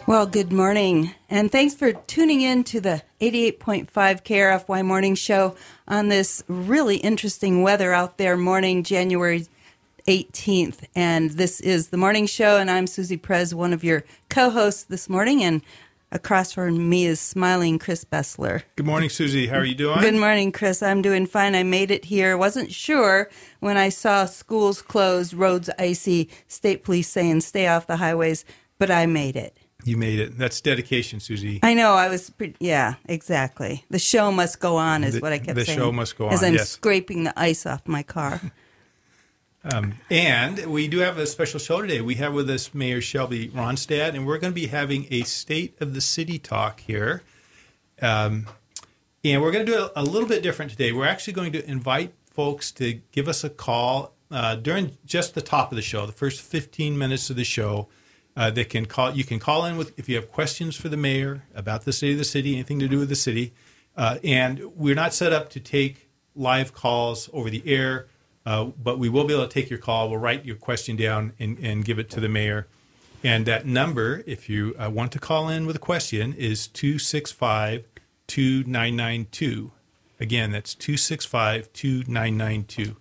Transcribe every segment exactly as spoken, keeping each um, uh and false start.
Well, good morning, and thanks for tuning in to the eighty-eight point five K R F Y Morning Show on this really interesting weather out there morning, January eighteenth. And this is the Morning Show, and I'm Susie Prez, one of your co-hosts this morning, and across from me is smiling Chris Bessler. Good morning, Susie. How are you doing? Good morning, Chris. I'm doing fine. I made it here. Wasn't sure when I saw schools closed, roads icy, state police saying stay off the highways, but I made it. You made it. That's dedication, Susie. I know. I was, pretty, yeah, exactly. The show must go on is the, what I kept the saying. The show must go on, as I'm yes. scraping the ice off my car. um, and we do have a special show today. We have with us Mayor Shelby Ronstadt, and we're going to be having a State of the City talk here. Um, and we're going to do it a little bit different today. We're actually going to invite folks to give us a call uh, during just the top of the show, the first fifteen minutes of the show. Uh, they can call. You can call in with if you have questions for the mayor about the state of the city, anything to do with the city. Uh, and we're not set up to take live calls over the air, uh, but we will be able to take your call. We'll write your question down and, and give it to the mayor. And that number, if you uh, want to call in with a question, is two six five, two nine nine two. Again, that's two six five, two nine nine two.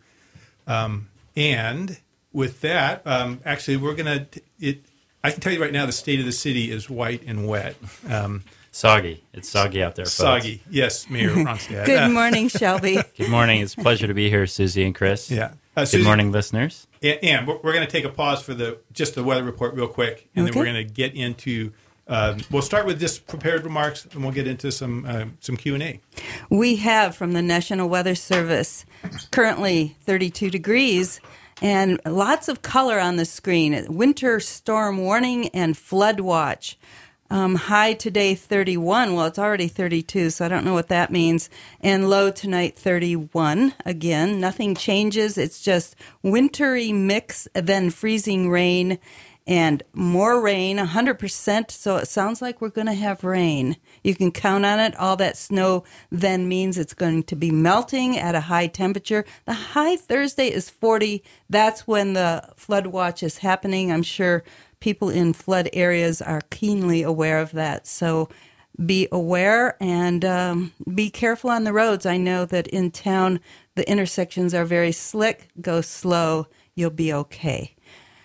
Um, and with that, um, actually, we're going to it. I can tell you right now, the state of the city is white and wet. Um, soggy. It's soggy out there, folks. Soggy. Yes, Mayor Ronstadt. Good morning, Shelby. Good morning. It's a pleasure to be here, Susie and Chris. Yeah. Uh, Good Susie, morning, listeners. And, and we're, we're going to take a pause for the just the weather report real quick, and okay. then we're going to get into. Um, we'll start with just prepared remarks, and we'll get into some uh, some Q and A. We have from the National Weather Service currently thirty-two degrees. And lots of color on the screen. Winter storm warning and flood watch. Um, high today, thirty-one. Well, it's already thirty-two, so I don't know what that means. And low tonight, thirty-one. Again, nothing changes. It's just wintry mix, then freezing rain and more rain, one hundred percent. So it sounds like we're going to have rain. You can count on it. All that snow then means it's going to be melting at a high temperature. The high Thursday is forty. That's when the flood watch is happening. I'm sure people in flood areas are keenly aware of that. So be aware and um, be careful on the roads. I know that in town the intersections are very slick. Go slow. You'll be okay.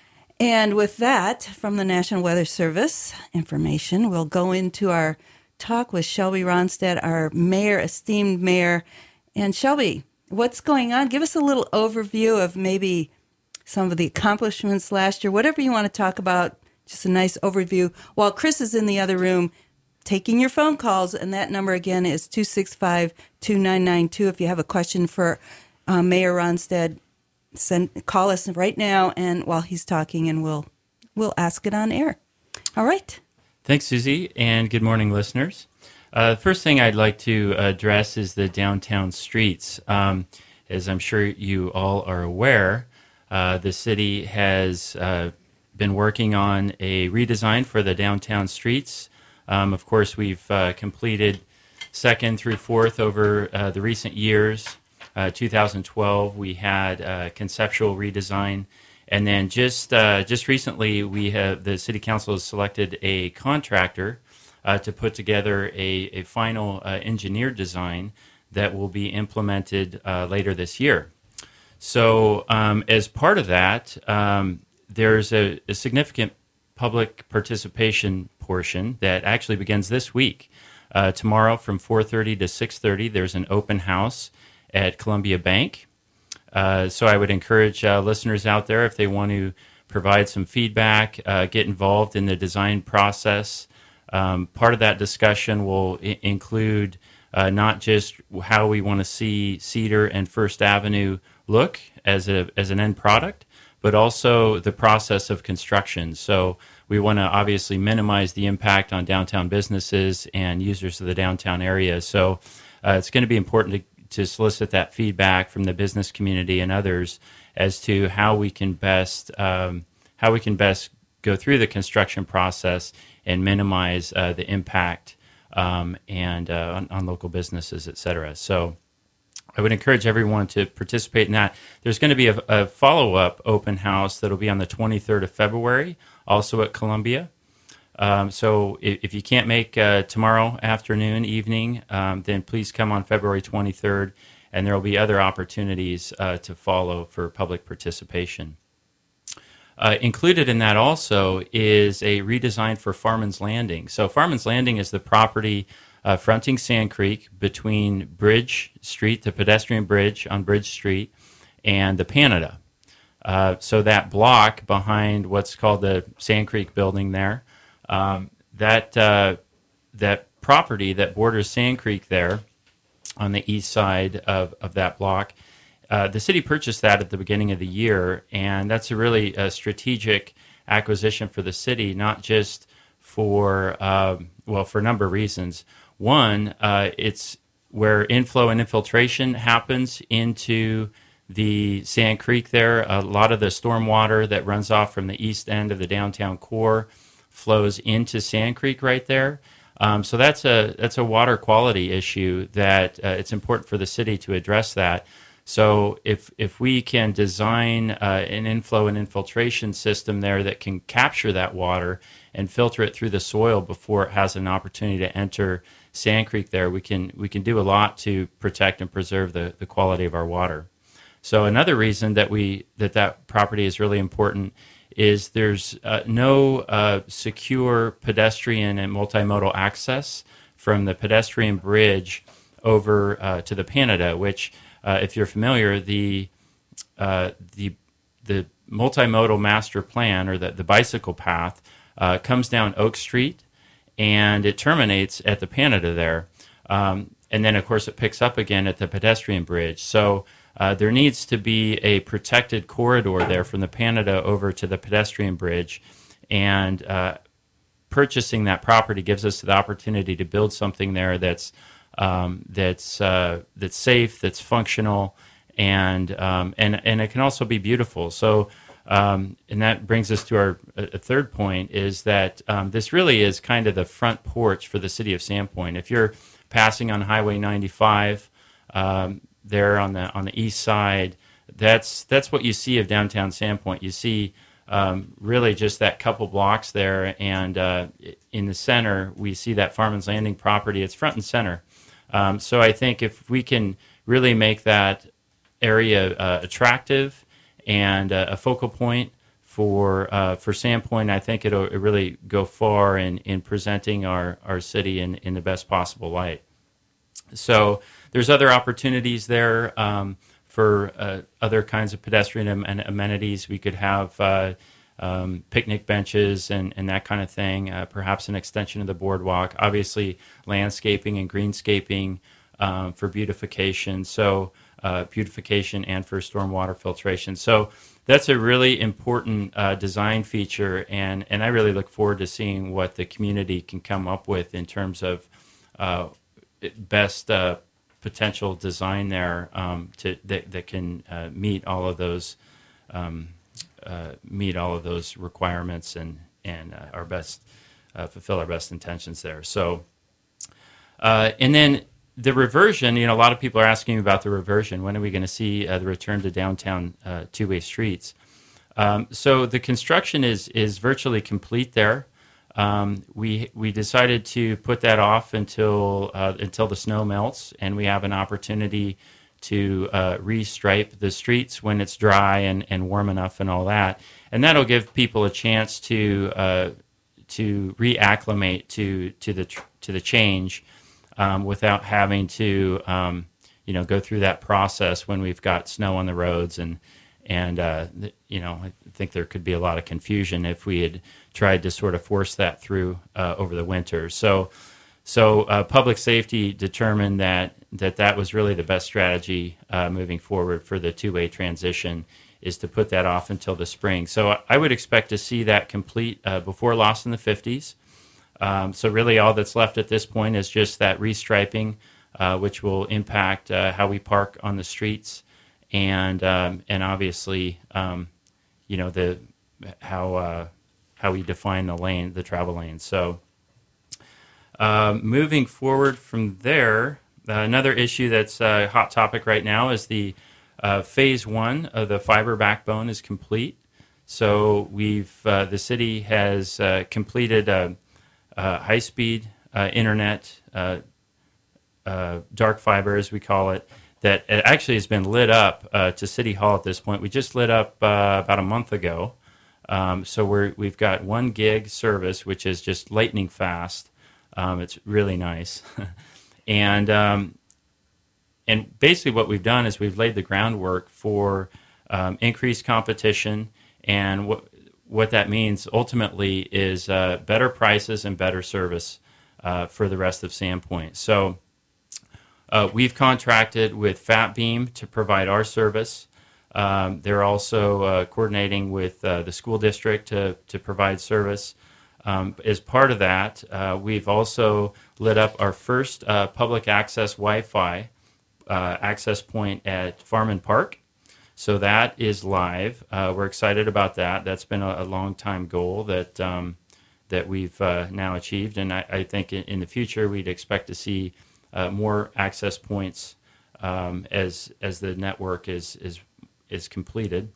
And with that, from the National Weather Service information, we'll go into our talk with Shelby Ronstadt, our mayor, esteemed mayor. And Shelby, what's going on? Give us a little overview of maybe some of the accomplishments last year, whatever you want to talk about, just a nice overview, while Chris is in the other room taking your phone calls. And that number again is two six five, two nine nine two. If you have a question for uh, Mayor Ronstadt, Send call us right now, and while he's talking, and we'll we'll ask it on air. All right. Thanks, Susie, and good morning, listeners. Uh, the first thing I'd like to address is the downtown streets. Um, as I'm sure you all are aware, uh, the city has uh, been working on a redesign for the downtown streets. Um, of course, we've uh, completed second through fourth over uh, the recent years. Uh, two thousand twelve, we had a conceptual redesign, and then just uh, just recently, we have the City Council has selected a contractor uh, to put together a, a final uh, engineered design that will be implemented uh, later this year. So, um, as part of that, um, there's a, a significant public participation portion that actually begins this week. Uh, tomorrow, from four thirty to six thirty, there's an open house at Columbia Bank. Uh, so I would encourage uh, listeners out there, if they want to provide some feedback, uh, get involved in the design process. Um, part of that discussion will I- include uh, not just how we want to see Cedar and First Avenue look as a as an end product, but also the process of construction. So we want to obviously minimize the impact on downtown businesses and users of the downtown area. So uh, it's going to be important to to solicit that feedback from the business community and others as to how we can best um, how we can best go through the construction process and minimize uh, the impact um, and uh, on, on local businesses, et cetera. So I would encourage everyone to participate in that. There's going to be a, a follow-up open house that will be on the twenty-third of February, also at Columbia. Um, so if, if you can't make uh, tomorrow afternoon, evening, um, then please come on February twenty-third, and there will be other opportunities uh, to follow for public participation. Uh, included in that also is a redesign for Farman's Landing. So Farman's Landing is the property uh, fronting Sand Creek between Bridge Street, the pedestrian bridge on Bridge Street, and the Panada. Uh, so that block behind what's called the Sand Creek building there, um, that uh, that property that borders Sand Creek there on the east side of, of that block, uh, the city purchased that at the beginning of the year, and that's a really uh, strategic acquisition for the city, not just for, uh, well, for a number of reasons. One, uh, it's where inflow and infiltration happens into the Sand Creek there. A lot of the stormwater that runs off from the east end of the downtown core flows into Sand Creek right there. Um, so that's a that's a water quality issue that uh, it's important for the city to address that. So if if we can design uh, an inflow and infiltration system there that can capture that water and filter it through the soil before it has an opportunity to enter Sand Creek there, we can we can do a lot to protect and preserve the, the quality of our water. So another reason that we that that property is really important is there's uh, no uh, secure pedestrian and multimodal access from the pedestrian bridge over uh, to the Panada, which, uh, if you're familiar, the uh, the the multimodal master plan, or the, the bicycle path, uh, comes down Oak Street, and it terminates at the Panada there. Um, and then, of course, it picks up again at the pedestrian bridge. So Uh, there needs to be a protected corridor there from the Panada over to the pedestrian bridge, and uh, purchasing that property gives us the opportunity to build something there that's um, that's uh, that's safe, that's functional, and um, and and it can also be beautiful. So, um, and that brings us to our a third point, is that um, this really is kind of the front porch for the city of Sandpoint. If you're passing on Highway ninety-five. Um, there on the on the east side, that's that's what you see of downtown Sandpoint. You see um, really just that couple blocks there, and uh, in the center we see that Farman's Landing property. It's front and center. Um, so I think if we can really make that area uh, attractive and uh, a focal point for uh, for Sandpoint, I think it'll it really go far in, in presenting our, our city in, in the best possible light. So there's other opportunities there um, for uh, other kinds of pedestrian am- amenities. We could have uh, um, picnic benches and, and that kind of thing, uh, perhaps an extension of the boardwalk, obviously landscaping and greenscaping um, for beautification, so uh, beautification and for stormwater filtration. So that's a really important uh, design feature, and, and I really look forward to seeing what the community can come up with in terms of uh, best uh, potential design there um, to that, that can uh, meet all of those um, uh, meet all of those requirements and and uh, our best uh, fulfill our best intentions there. So uh, and then the reversion, you know, a lot of people are asking about the reversion. When are we going to see uh, the return to downtown uh, two-way streets? Um, so the construction is is virtually complete there. Um, we we decided to put that off until uh, until the snow melts, and we have an opportunity to uh, restripe the streets when it's dry and, and warm enough and all that, and that'll give people a chance to uh, to reacclimate to to the to the change um, without having to um, you know go through that process when we've got snow on the roads. And And, uh, you know, I think there could be a lot of confusion if we had tried to sort of force that through uh, over the winter. So so uh, public safety determined that, that that was really the best strategy uh, moving forward for the two-way transition, is to put that off until the spring. So I would expect to see that complete uh, before Lost in the fifties. Um, so really all that's left at this point is just that restriping, uh, which will impact uh, how we park on the streets. And um, and obviously, um, you know the how uh, how we define the lane, the travel lane. So uh, moving forward from there, uh, another issue that's a hot topic right now is the uh, phase one of the fiber backbone is complete. So we've uh, the city has uh, completed a, uh, high-speed uh, internet, uh, uh, dark fiber as we call it, that it actually has been lit up uh, to City Hall at this point. We just lit up uh, about a month ago. Um, so we're, we've got one gig service, which is just lightning fast. Um, it's really nice. and um, and basically what we've done is we've laid the groundwork for um, increased competition, and what what that means ultimately is uh, better prices and better service uh, for the rest of Sandpoint. So uh, we've contracted with FatBeam to provide our service. Um, they're also uh, coordinating with uh, the school district to, to provide service. Um, as part of that, uh, we've also lit up our first uh, public access Wi-Fi uh, access point at Farman Park. So that is live. Uh, we're excited about that. That's been a, a long time goal that um, that we've uh, now achieved, and I, I think in, in the future we'd expect to see uh, more access points um, as as the network is is is completed.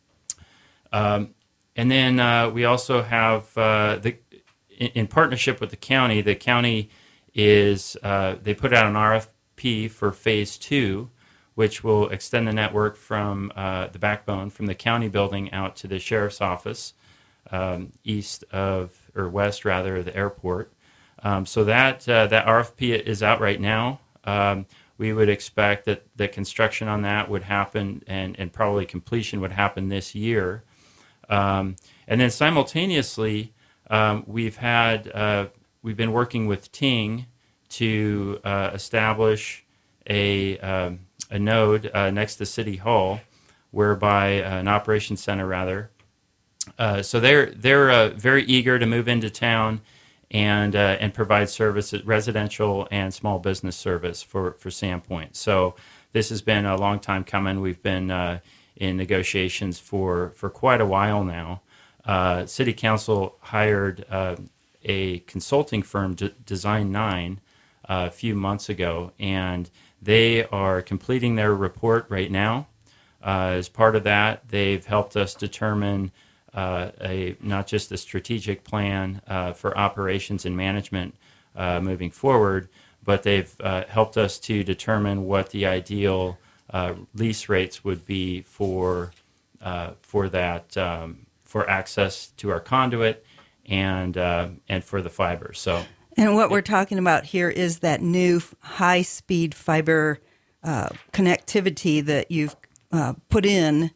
Um, and then uh, we also have uh, the in, in partnership with the county. The county is uh, they put out an R F P for phase two, which will extend the network from uh, the backbone from the county building out to the sheriff's office, um, east of or west rather of the airport. Um, so that uh, that R F P is out right now. Um, we would expect that the construction on that would happen, and, and probably completion would happen this year. Um, and then simultaneously, um, we've had uh, we've been working with Ting to uh, establish a um, a node uh, next to City Hall, whereby uh, an operations center rather. Uh, so they're they're uh, very eager to move into town and uh, and provide service, residential and small business service for for Sandpoint. So this has been a long time coming. We've been uh, in negotiations for for quite a while now. Uh, City Council hired uh, a consulting firm, D- Design Nine, uh, a few months ago, and they are completing their report right now. Uh, as part of that, they've helped us determine uh, a not just a strategic plan uh, for operations and management uh, moving forward, but they've uh, helped us to determine what the ideal uh, lease rates would be for uh, for that um, for access to our conduit and uh, and for the fiber. So. And what we're talking about here is that new high-speed fiber uh, connectivity that you've uh, put in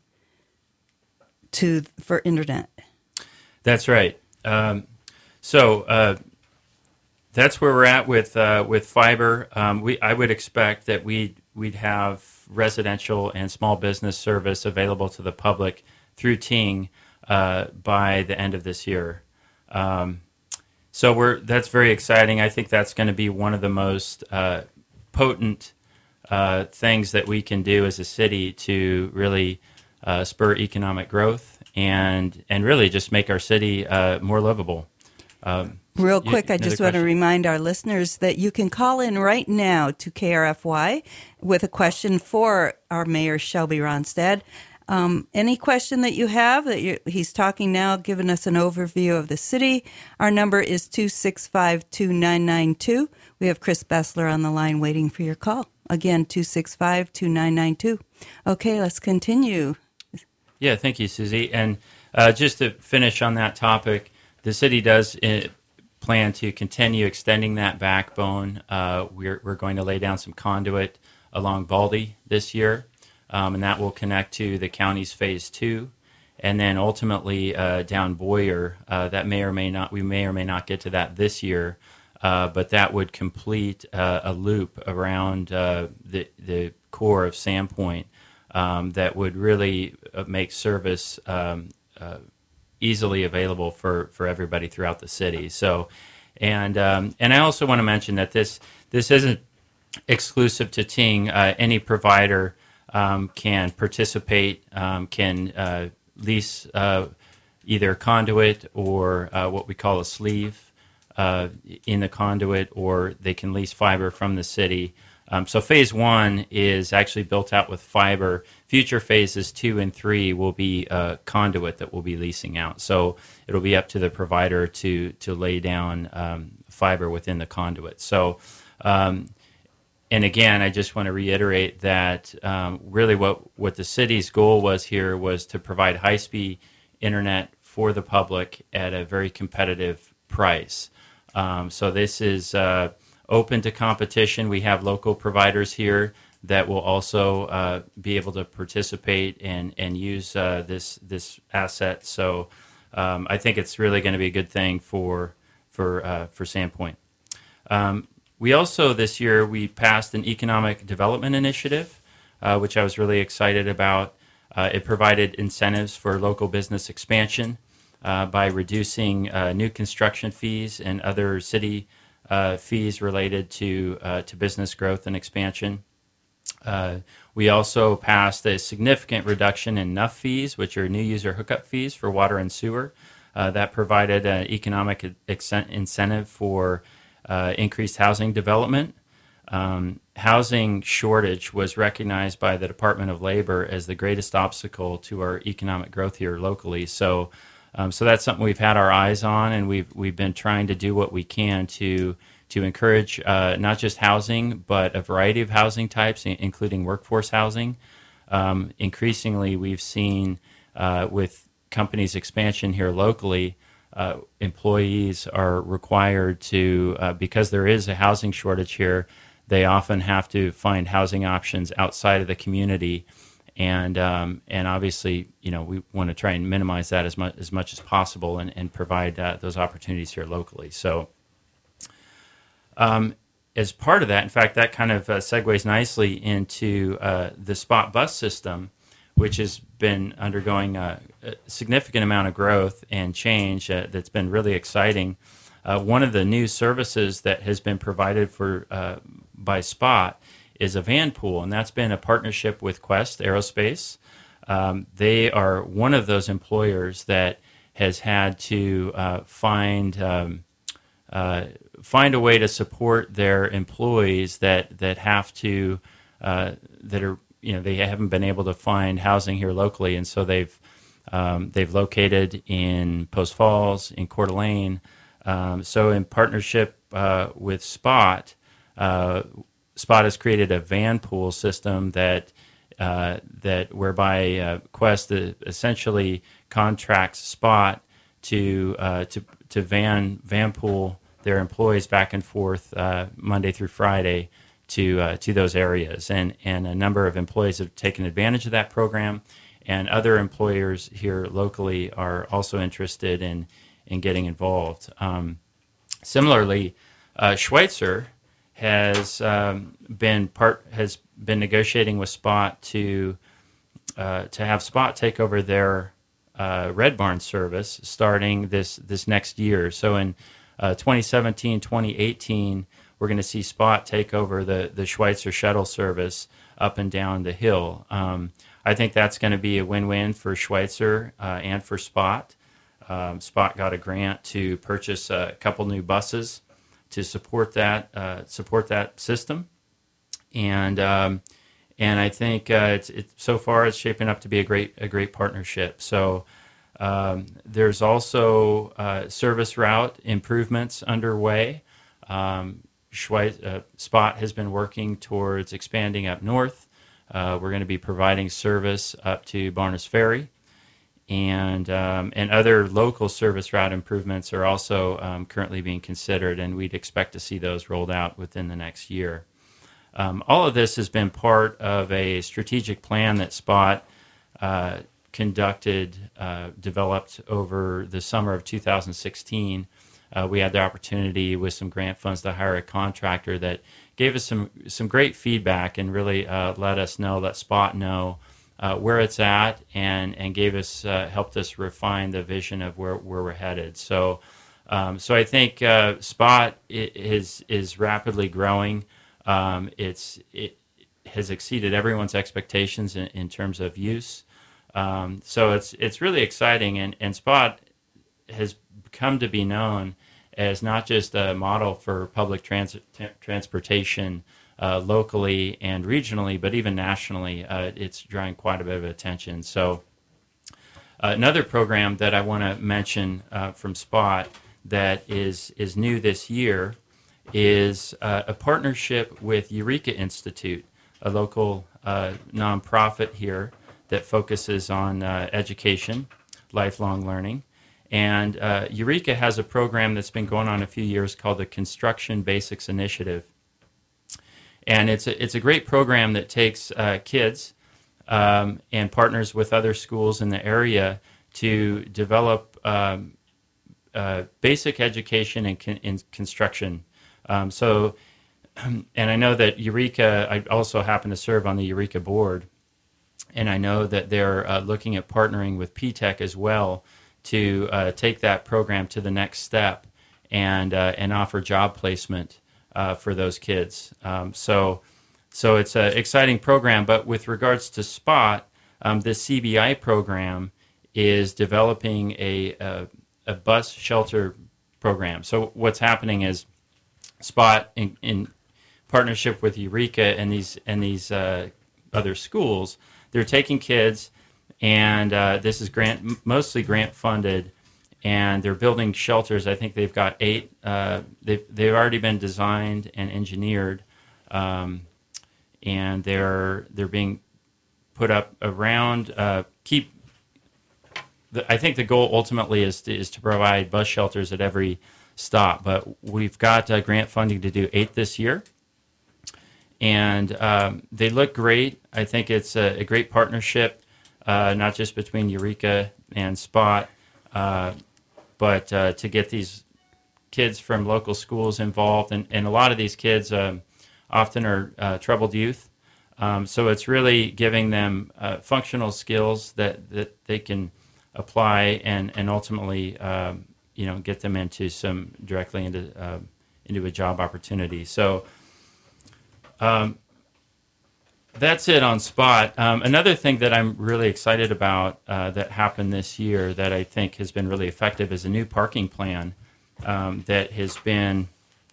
to for internet. That's right. Um, so uh, that's where we're at with uh, with fiber. Um, we I would expect that we we'd have residential and small business service available to the public through Ting uh, by the end of this year. Um, So we're that's very exciting. I think that's going to be one of the most uh, potent uh, things that we can do as a city to really uh, spur economic growth and and really just make our city uh, more livable. Um, Real quick, you, I just want to remind our listeners that you can call in right now to K R F Y with a question for our Mayor Shelby Ronstadt. Um, any question that you have, that you, he's talking now, giving us an overview of the city. Our number is two six five, two nine nine two. We have Chris Bessler on the line waiting for your call. Again, two six five, two nine nine two. Okay, let's continue. Yeah, thank you, Susie. And uh, just to finish on that topic, the city does uh, plan to continue extending that backbone. Uh, we're, we're going to lay down some conduit along Baldy this year. Um, and that will connect to the county's phase two, and then ultimately uh, down Boyer. Uh, that may or may not, we may or may not get to that this year, uh, but that would complete uh, a loop around uh, the the core of Sandpoint um, that would really make service um, uh, easily available for, for everybody throughout the city. So, and um, and I also want to mention that this this isn't exclusive to Ting. Uh, any provider Um, can participate, um, can uh, lease uh, either conduit or uh, what we call a sleeve uh, in the conduit, or they can lease fiber from the city. Um, so phase one is actually built out with fiber. Future phases two and three will be a conduit that we'll be leasing out. So it'll be up to the provider to to lay down um, fiber within the conduit. So, um, and again, I just want to reiterate that um, really what, what the city's goal was here was to provide high-speed internet for the public at a very competitive price. Um, so this is uh, open to competition. We have local providers here that will also uh, be able to participate and and use uh, this this asset. So um, I think it's really going to be a good thing for for uh, for Sandpoint. Um, we also this year we passed an economic development initiative, uh, which I was really excited about. Uh, it provided incentives for local business expansion uh, by reducing uh, new construction fees and other city uh, fees related to uh, to business growth and expansion. Uh, we also passed a significant reduction in N U F fees, which are new user hookup fees for water and sewer. Uh, that provided an economic ex- incentive for uh, increased housing development. Um, housing shortage was recognized by the Department of Labor as the greatest obstacle to our economic growth here locally. So, um, so that's something we've had our eyes on, and we've we've been trying to do what we can to to encourage uh, not just housing, but a variety of housing types, including workforce housing. Um, increasingly, we've seen uh, with companies' expansion here locally, uh, employees are required to, uh, because there is a housing shortage here, they often have to find housing options outside of the community. And um, and obviously, you know, we want to try and minimize that as much as much as possible and, and provide uh, those opportunities here locally. So Um, as part of that, in fact, that kind of uh, segues nicely into uh, the Spot bus system, which has been undergoing a, a significant amount of growth and change uh, that's been really exciting. Uh, one of the new services that has been provided for uh, by Spot is a van pool, and that's been a partnership with Quest Aerospace. Um, they are one of those employers that has had to uh, find um, uh, find a way to support their employees that that have to uh, that are you know they haven't been able to find housing here locally, and so they've um, they've located in Post Falls, in Coeur d'Alene. Um, so in partnership uh, with Spot, uh, Spot has created a van pool system that uh, that whereby uh, Quest essentially contracts Spot to uh, to to van van pool their employees back and forth uh, Monday through Friday to uh, to those areas, and and a number of employees have taken advantage of that program, and other employers here locally are also interested in in getting involved. Um, similarly, uh, Schweitzer has um, been part has been negotiating with Spot to uh, to have Spot take over their uh, Red Barn service starting this this next year. So in Uh, twenty seventeen, twenty eighteen, we're going to see Spot take over the, the Schweitzer shuttle service up and down the hill. Um, I think that's going to be a win-win for Schweitzer uh, and for Spot. Um, Spot got a grant to purchase a couple new buses to support that uh, support that system, and um, and I think uh, it's, it's so far it's shaping up to be a great a great partnership. So. Um, there's also uh, service route improvements underway. Um, Schweiz, uh, Spot has been working towards expanding up north. Uh, we're going to be providing service up to Barnes Ferry, and um, and other local service route improvements are also um, currently being considered, and we'd expect to see those rolled out within the next year. Um, all of this has been part of a strategic plan that Spot uh, conducted, uh, developed over the summer of two thousand sixteen. Uh, we had the opportunity with some grant funds to hire a contractor that gave us some some great feedback and really uh, let us know, let Spot know uh, where it's at, and and gave us uh, helped us refine the vision of where, where we're headed. So um, so I think uh, Spot is is rapidly growing. Um, it's it has exceeded everyone's expectations in, in terms of use. Um, so it's it's really exciting, and, and Spot has come to be known as not just a model for public trans- t- transportation uh, locally and regionally, but even nationally, uh, it's drawing quite a bit of attention. So uh, another program that I want to mention uh, from SPOT that is, is new this year is uh, a partnership with Eureka Institute, a local uh, nonprofit here that focuses on uh, education, lifelong learning. And uh, Eureka has a program that's been going on a few years called the Construction Basics Initiative. And it's a, it's a great program that takes uh, kids um, and partners with other schools in the area to develop um, uh, basic education in, con- in construction. Um, so, and I know that Eureka, I also happen to serve on the Eureka board, and I know that they're uh, looking at partnering with P TEC as well to uh, take that program to the next step and uh, and offer job placement uh, for those kids. Um, so, so it's an exciting program. But with regards to SPOT, um, this C B I program is developing a, a a bus shelter program. So what's happening is SPOT in, in partnership with Eureka and these and these uh, other schools, they're taking kids, and uh, this is grant mostly grant funded, and they're building shelters. I think they've got eight. Uh, they've they've already been designed and engineered, um, and they're they're being put up around. Uh, keep. The, I think the goal ultimately is to, is to provide bus shelters at every stop, but we've got uh, grant funding to do eight this year. And um, they look great. I think it's a, a great partnership, uh, not just between Eureka and SPOT, uh, but uh, to get these kids from local schools involved. And, and a lot of these kids um, often are uh, troubled youth. Um, so it's really giving them uh, functional skills that, that they can apply and, and ultimately um, you know, get them into some directly into uh, into a job opportunity. So um, that's it on SPOT. Um, another thing that I'm really excited about uh, that happened this year that I think has been really effective is a new parking plan um, that has been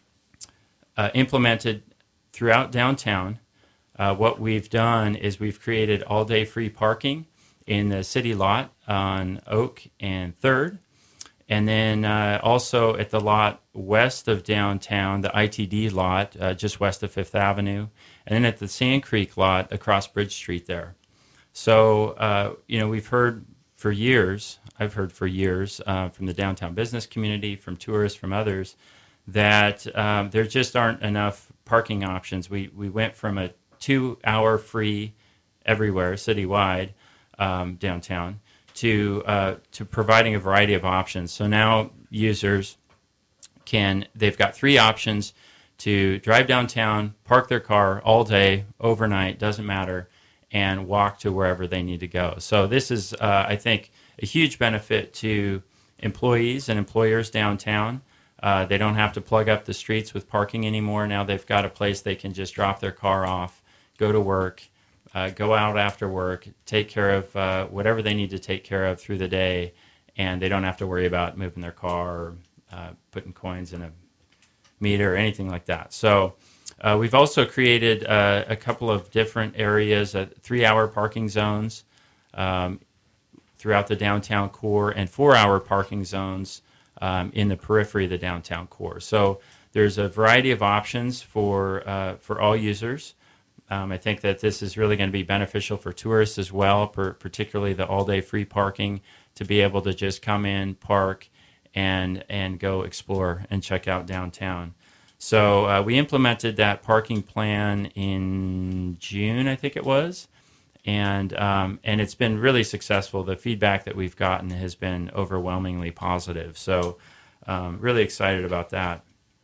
uh, implemented throughout downtown. Uh, what we've done is we've created all-day free parking in the city lot on Oak and third. And then uh, also at the lot west of downtown, the I T D lot, uh, just west of Fifth Avenue. And then at the Sand Creek lot across Bridge Street there. So, uh, you know, we've heard for years, I've heard for years uh, from the downtown business community, from tourists, from others, that um, there just aren't enough parking options. We, we went from a two-hour free everywhere, citywide, um, downtown, to uh, to providing a variety of options. So now users can, they've got three options to drive downtown, park their car all day, overnight, doesn't matter, and walk to wherever they need to go. So this is, uh, I think, a huge benefit to employees and employers downtown. Uh, they don't have to plug up the streets with parking anymore. Now they've got a place they can just drop their car off, go to work, Uh, go out after work, take care of uh, whatever they need to take care of through the day, and they don't have to worry about moving their car or uh, putting coins in a meter or anything like that. So uh, we've also created uh, a couple of different areas, uh, three-hour parking zones um, throughout the downtown core and four-hour parking zones um, in the periphery of the downtown core. So there's a variety of options for uh, for all users. Um, I think that this is really going to be beneficial for tourists as well, per, particularly the all-day free parking, to be able to just come in, park, and and go explore and check out downtown. So uh, we implemented that parking plan in June, I think it was, and um, and it's been really successful. The feedback that we've gotten has been overwhelmingly positive. So um, really excited about that.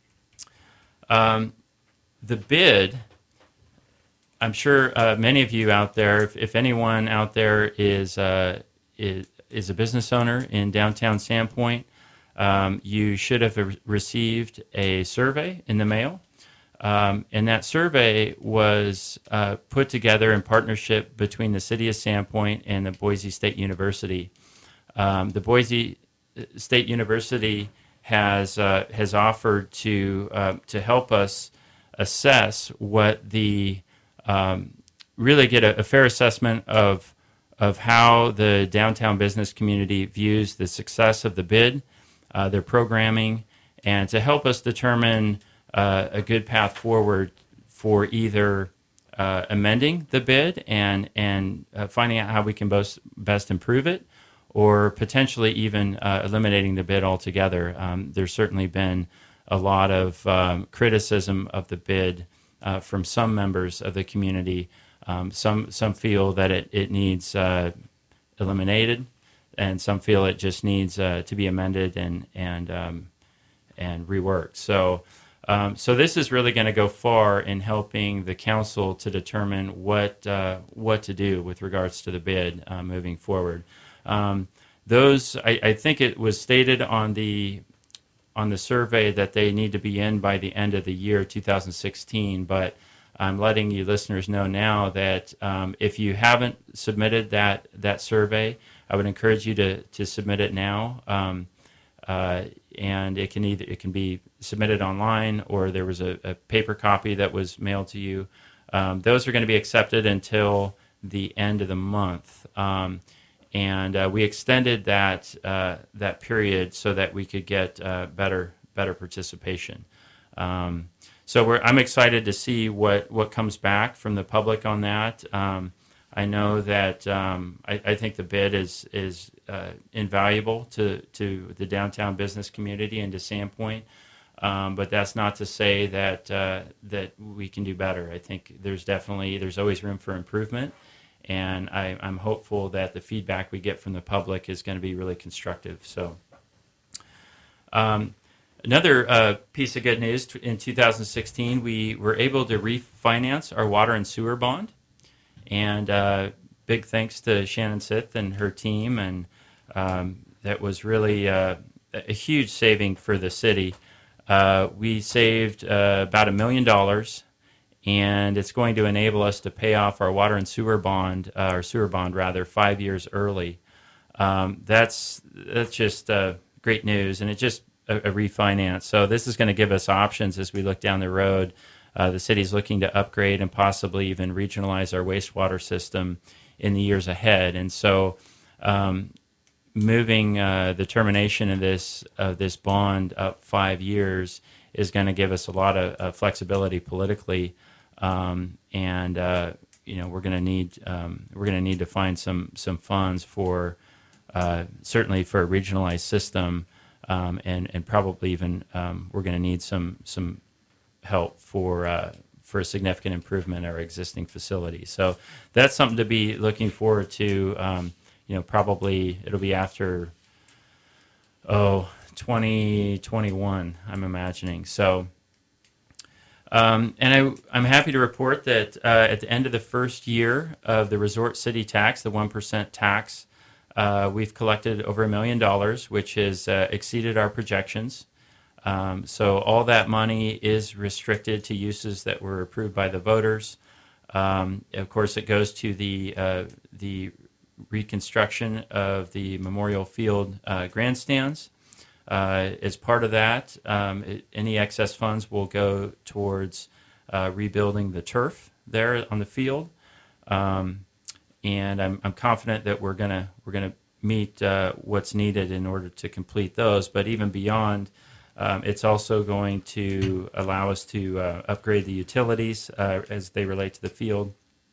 Um, the bid. I'm sure uh, many of you out there, if, if anyone out there is, uh, is is a business owner in downtown Sandpoint, um, you should have re- received a survey in the mail. Um, and that survey was uh, put together in partnership between the City of Sandpoint and the Boise State University. Um, the Boise State University has uh, has offered to uh, to help us assess what the um, really get a, a fair assessment of of how the downtown business community views the success of the bid, uh, their programming, and to help us determine uh, a good path forward for either uh, amending the bid and and uh, finding out how we can both best improve it, or potentially even uh, eliminating the bid altogether. Um, there's certainly been a lot of um, criticism of the bid uh, from some members of the community. Um, some some feel that it, it needs uh, eliminated, and some feel it just needs uh, to be amended and and um, and reworked. So um, so this is really going to go far in helping the council to determine what uh, what to do with regards to the bid uh, moving forward. Um, those I, I think it was stated on the on the survey that they need to be in by the end of the year two thousand sixteen, but I'm letting you listeners know now that um, if you haven't submitted that that survey, I would encourage you to to submit it now. Um, uh, and it can either it can be submitted online, or there was a, a paper copy that was mailed to you. Um, those are going to be accepted until the end of the month, um, and uh, we extended that uh, that period so that we could get uh, better better participation. Um, So we're, I'm excited to see what, what comes back from the public on that. Um, I know that um, I, I think the bid is is uh, invaluable to, to the downtown business community and to Sandpoint, um, but that's not to say that uh, that we can do better. I think there's definitely there's always room for improvement, and I, I'm hopeful that the feedback we get from the public is going to be really constructive. So. Um, Another uh, piece of good news, in two thousand sixteen, we were able to refinance our water and sewer bond. And uh, big thanks to Shannon Sith and her team. And um, that was really uh, a huge saving for the city. Uh, we saved uh, about a million dollars, and it's going to enable us to pay off our water and sewer bond, uh, our sewer bond rather, five years early. Um, that's, that's just uh, great news, and it just A, a refinance. So this is going to give us options as we look down the road. Uh, the city's looking to upgrade and possibly even regionalize our wastewater system in the years ahead. And so um, moving uh, the termination of this of this bond up five years is going to give us a lot of uh, flexibility politically. Um, and uh, you know, we're going to need um, we're going to need to find some some funds for uh, certainly for a regionalized system. Um, and, and probably even um, we're going to need some some help for uh, for a significant improvement in our existing facilities. So that's something to be looking forward to. Um, you know, probably it'll be after oh twenty twenty-one, I'm imagining. So, um, and I I'm happy to report that uh, at the end of the first year of the Resort City Tax, the one percent tax. Uh, we've collected over a million dollars, which has uh, exceeded our projections. Um, so all that money is restricted to uses that were approved by the voters. Um, of course, it goes to the uh, the reconstruction of the Memorial Field uh, grandstands. Uh, as part of that, um, it, any excess funds will go towards uh, rebuilding the turf there on the field. Um, And I'm, I'm confident that we're gonna we're gonna meet uh, what's needed in order to complete those. But even beyond, um, it's also going to allow us to uh, upgrade the utilities uh, as they relate to the field,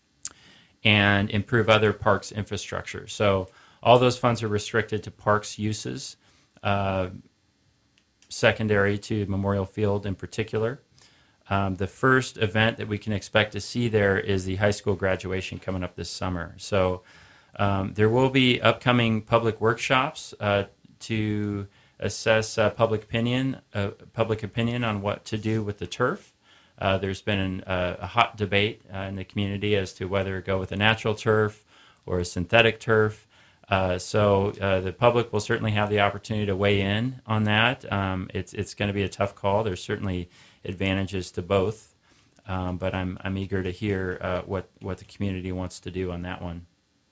and improve other parks infrastructure. So all those funds are restricted to parks uses, uh, secondary to Memorial Field in particular. Um, the first event that we can expect to see there is the high school graduation coming up this summer. So um, there will be upcoming public workshops uh, to assess uh, public opinion, uh, public opinion on what to do with the turf. Uh, there's been an, uh, a hot debate uh, in the community as to whether to go with a natural turf or a synthetic turf. Uh, so uh, the public will certainly have the opportunity to weigh in on that. Um, it's it's going to be a tough call. There's certainly advantages to both, um, but I'm I'm eager to hear uh, what what the community wants to do on that one.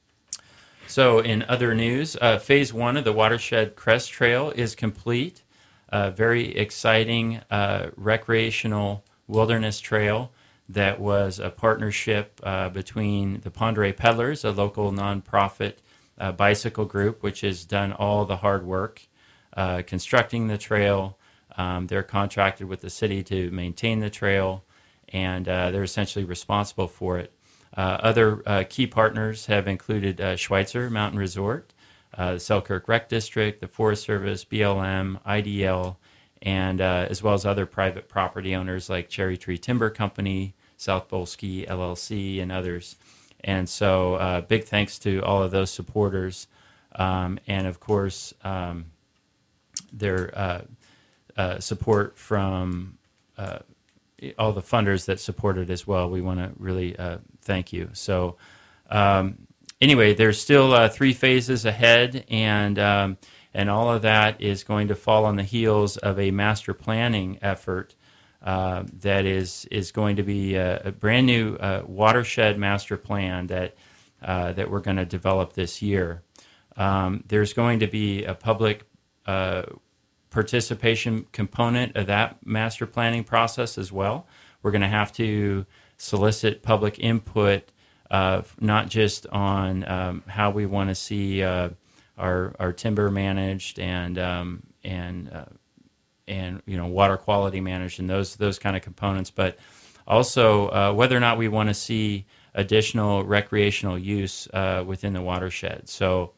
So in other news, uh, phase one of the Watershed Crest Trail is complete. Uh, very exciting uh, recreational Wilderness Trail that was a partnership uh, between the Pondere Peddlers, a local nonprofit uh, bicycle group, which has done all the hard work uh, constructing the trail. Um, they're contracted with the city to maintain the trail, and uh, they're essentially responsible for it. Uh, other uh, key partners have included uh, Schweitzer Mountain Resort, uh, the Selkirk Rec District, the Forest Service, B L M, I D L, and uh, as well as other private property owners like Cherry Tree Timber Company, South Bowl Ski L L C, and others. And so uh, big thanks to all of those supporters. Um, and of course, um, their uh, uh, support from uh, all the funders that support it as well. We want to really uh, thank you. So um, anyway, there's still uh, three phases ahead, and um, and all of that is going to fall on the heels of a master planning effort uh, that is is going to be a, a brand new uh, watershed master plan that uh, that we're going to develop this year. Um, there's going to be a public uh, participation component of that master planning process as well. We're going to have to solicit public input, uh, not just on um, how we want to see uh, our our timber managed and um, and uh, and you know water quality managed and those those kind of components, but also uh, whether or not we want to see additional recreational use uh, within the watershed. So.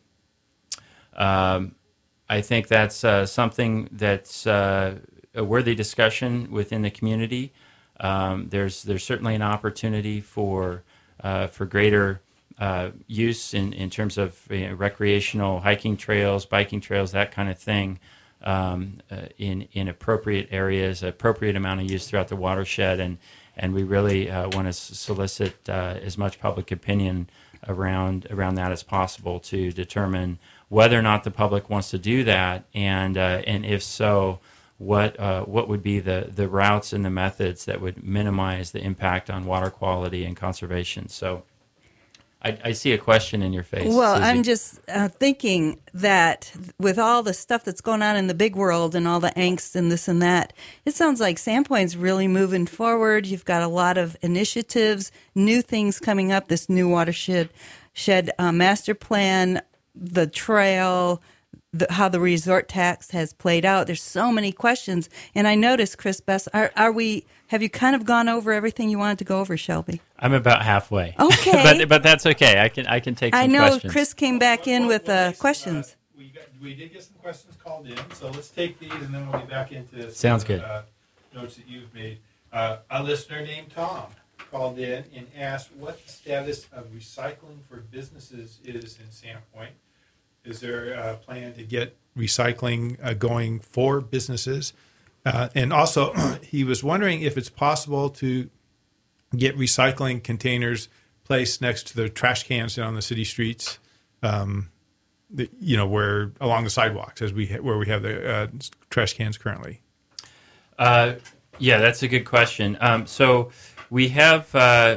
Um, I think that's uh, something that's uh, a worthy discussion within the community. Um, there's there's certainly an opportunity for uh, for greater uh, use in, in terms of you know, recreational hiking trails, biking trails, that kind of thing, um, uh, in in appropriate areas, appropriate amount of use throughout the watershed, and and we really uh, want to solicit uh, as much public opinion around around that as possible to determine whether or not the public wants to do that, and uh, and if so, what uh, what would be the, the routes and the methods that would minimize the impact on water quality and conservation. So I, I see a question in your face. Well, Susie. I'm just uh, thinking that with all the stuff that's going on in the big world and all the angst and this and that, it sounds like Sandpoint's really moving forward. You've got a lot of initiatives, new things coming up, this new watershed shed uh, master plan, the trail, the, how the resort tax has played out. There's so many questions. And I noticed, Chris Best, are, are we, have you kind of gone over everything you wanted to go over, Shelby? I'm about halfway. Okay. but but that's okay. I can I can take some I know questions. Chris came back in with uh, Well, questions. Uh, we, got, we did get some questions called in, so let's take these and then we'll get back into some Sounds of good. the, uh, notes that you've made. Uh, a listener named Tom called in and asked what the status of recycling for businesses is in Sandpoint. Is there a plan to get recycling uh, going for businesses? Uh, and also, he was wondering if it's possible to get recycling containers placed next to the trash cans on the city streets, um, the, you know, where along the sidewalks, as we ha- where we have the uh, trash cans currently. Uh, yeah, that's a good question. Um, so we have uh,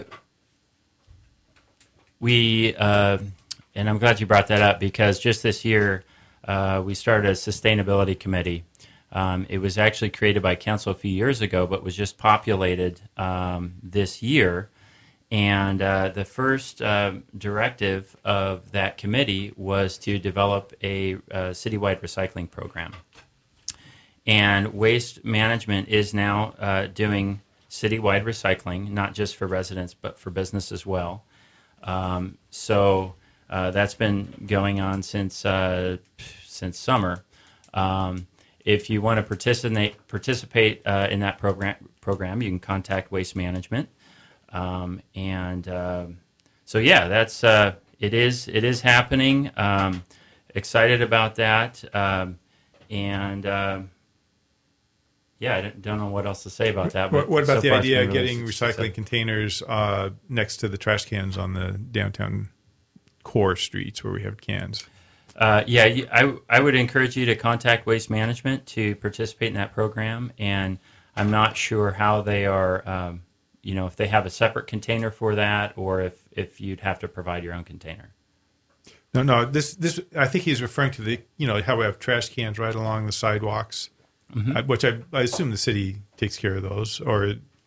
we. Uh, And I'm glad you brought that up because just this year uh, we started a sustainability committee. Um, it was actually created by council a few years ago, but was just populated um, this year. And uh, the first uh, directive of that committee was to develop a, a citywide recycling program. And Waste Management is now uh, doing citywide recycling, not just for residents, but for business as well. Um, so... Uh, that's been going on since uh, since summer. Um, if you want to participate participate uh, in that program, program, you can contact Waste Management. Um, and uh, so, yeah, that's uh, it is it is happening. Um, excited about that, um, and uh, yeah, I don't, don't know what else to say about that. What, what about so the far it's idea been of really getting successful. recycling containers uh, next to the trash cans on the downtown core streets where we have cans? Uh, yeah, you- I, I would encourage you to contact Waste Management to participate in that program. And I'm not sure how they are, um, you know, if they have a separate container for that or if, if you'd have to provide your own container. No, no. This, this. I think he's referring to the, you know, how we have trash cans right along the sidewalks, Mm-hmm. uh, which I, I assume the city takes care of those, or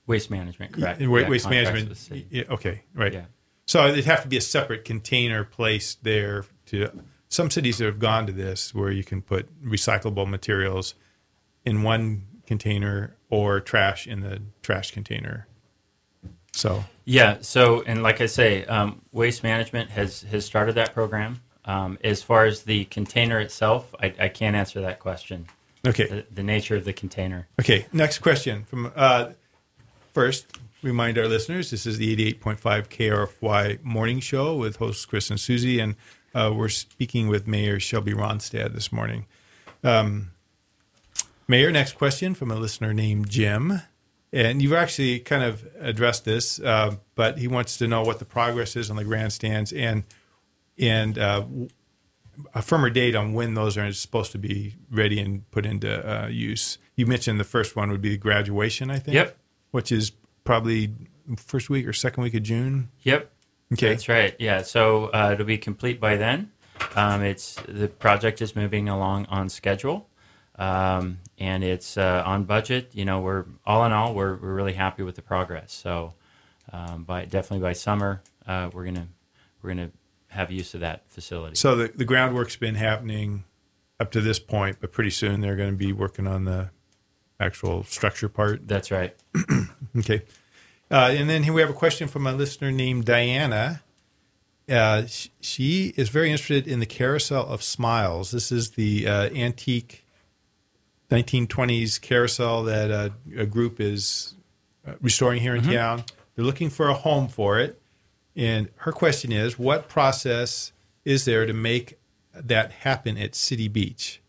Waste management, correct. Yeah, wa- Yeah, waste contracts management. with the city. Yeah, okay, right. Yeah. So it'd have to be a separate container placed there. To some cities that have gone to this, where you can put recyclable materials in one container or trash in the trash container. So Yeah. So, and like I say, um, Waste Management has has started that program. Um, as far as the container itself, I, I can't answer that question. okay, The, the nature of the container. okay. Next question from uh, first. Remind our listeners, this is the eighty-eight point five K R F Y morning show with hosts Chris and Susie, and uh, we're speaking with Mayor Shelby Ronstadt this morning. Um, Mayor, next question from a listener named Jim. And you've actually kind of addressed this, uh, but he wants to know what the progress is on the grandstands and and uh, a firmer date on when those are supposed to be ready and put into uh, use. You mentioned the first one would be graduation, I think. Yep. Which is probably first week or second week of June. Yep. Okay. That's right. Yeah. So uh, it'll be complete by then. Um, it's the project is moving along on schedule, um, and it's uh, on budget. You know, we're all in all, we're we're really happy with the progress. So, um, by definitely by summer, uh, we're gonna we're gonna have use of that facility. So the the groundwork's been happening up to this point, but pretty soon they're going to be working on the actual structure part. That's right. Okay. Uh, and then here we have a question from a listener named Diana. Uh, sh- she is very interested in the Carousel of Smiles. This is the uh, antique nineteen twenties carousel that uh, a group is uh, restoring here in Mm-hmm. town. They're looking for a home for it. And her question is, what process is there to make that happen at City Beach?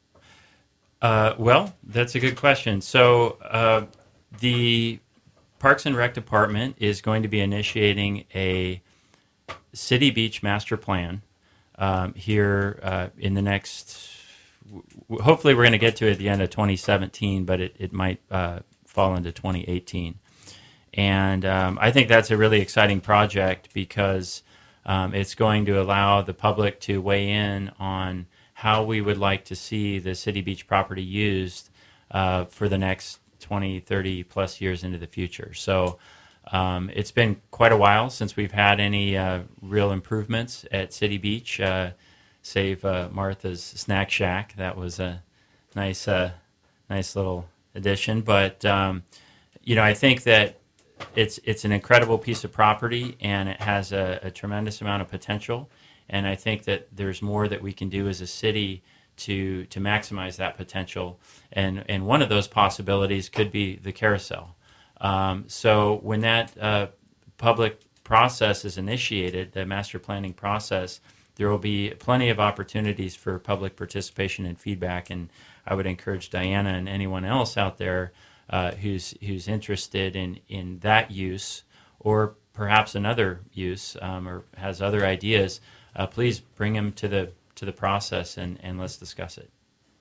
Uh, well, that's a good question. So uh, the Parks and Rec Department is going to be initiating a City Beach master plan um, here uh, in the next. W- hopefully, we're going to get to it at the end of twenty seventeen, but it it might uh, fall into twenty eighteen. And um, I think that's a really exciting project because um, it's going to allow the public to weigh in on how we would like to see the City Beach property used uh, for the next twenty, thirty plus years into the future. So um, it's been quite a while since we've had any uh, real improvements at City Beach, uh, save uh, Martha's Snack Shack. That was a nice, uh, nice little addition. But um, you know, I think that it's it's an incredible piece of property, and it has a, a tremendous amount of potential. And I think that there's more that we can do as a city to to maximize that potential. And and one of those possibilities could be the carousel. Um, so when that uh, public process is initiated, the master planning process, there will be plenty of opportunities for public participation and feedback. And I would encourage Diana and anyone else out there uh, who's who's interested in, in that use, or perhaps another use, um, or has other ideas, uh, please bring them to the to the process and, and let's discuss it.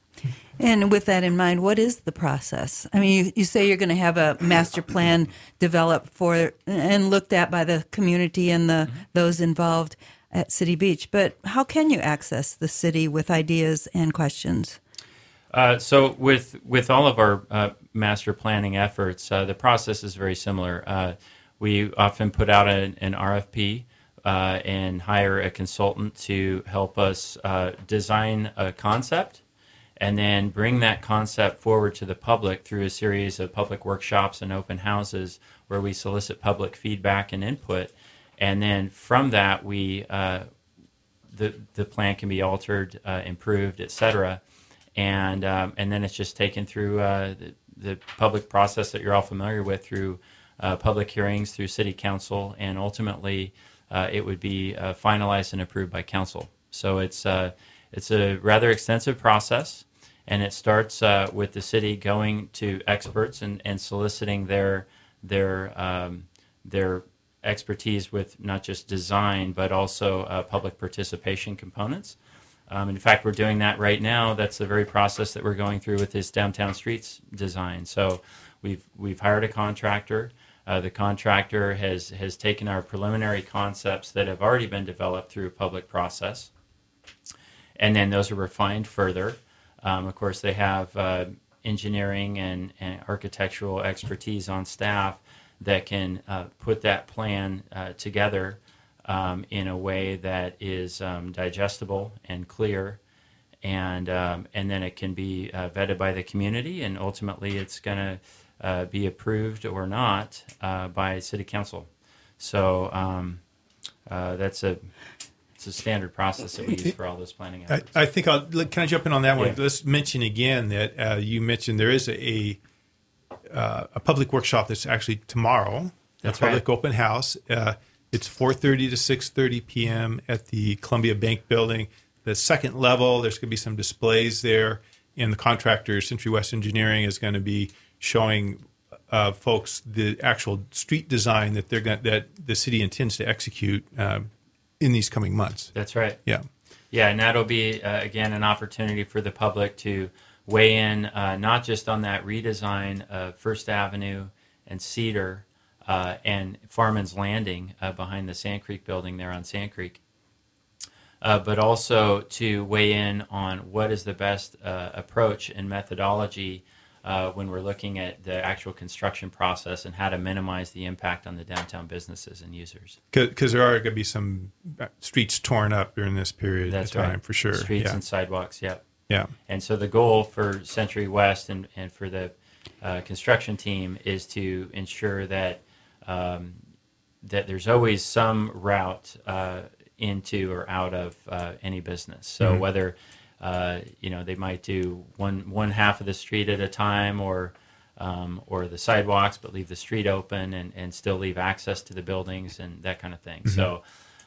And with that in mind, what is the process? I mean, you, you say you're going to have a master plan developed for and looked at by the community and the mm-hmm. those involved at City Beach, but how can you access the city with ideas and questions? Uh, so with with all of our uh, master planning efforts, uh, the process is very similar. Uh, we often put out an, an R F P uh, and hire a consultant to help us uh, design a concept, and then bring that concept forward to the public through a series of public workshops and open houses where we solicit public feedback and input. And then from that, we uh, the the plan can be altered, uh, improved, et cetera. And um, and then it's just taken through uh, the, the public process that you're all familiar with, through uh, public hearings, through City Council, and ultimately uh, it would be uh, finalized and approved by Council. So it's uh, it's a rather extensive process, and it starts uh, with the city going to experts and, and soliciting their their um, their expertise with not just design but also uh, public participation components. Um, in fact, we're doing that right now. That's the very process that we're going through with this downtown streets design. So we've we've hired a contractor. Uh, the contractor has has taken our preliminary concepts that have already been developed through a public process, and then those are refined further. Um, of course, they have uh, engineering and, and architectural expertise on staff that can uh, put that plan uh, together um, in a way that is um, digestible and clear, and um, and then it can be uh, vetted by the community, and ultimately it's going to uh, be approved or not uh, by City Council. So um, uh, that's a it's a standard process that we use for all those planning I, efforts. I think I'll can I jump in on that one? Yeah. Let's mention again that uh, you mentioned there is a a, uh, a public workshop that's actually tomorrow. That's a public right. open house. Uh, it's four thirty to six thirty p.m. at the Columbia Bank Building. The second level, there's going to be some displays there, and the contractor, Century West Engineering, is going to be showing uh, folks the actual street design that they're going that the city intends to execute uh, in these coming months. That's right. Yeah. Yeah, and that'll be, uh, again, an opportunity for the public to weigh in, uh, not just on that redesign of First Avenue and Cedar uh, and Farman's Landing uh, behind the Sand Creek building there on Sand Creek, uh, but also to weigh in on what is the best uh, approach and methodology uh, when we're looking at the actual construction process and how to minimize the impact on the downtown businesses and users. Because there are going to be some streets torn up during this period That's of time, right. for sure. Streets yeah. and sidewalks, yep. Yeah. And so the goal for Century West and, and for the uh, construction team is to ensure that um, that there's always some route uh, into or out of uh, any business. So Mm-hmm. whether uh, you know they might do one one half of the street at a time, or um, or the sidewalks, but leave the street open and, and still leave access to the buildings and that kind of thing. Mm-hmm. So.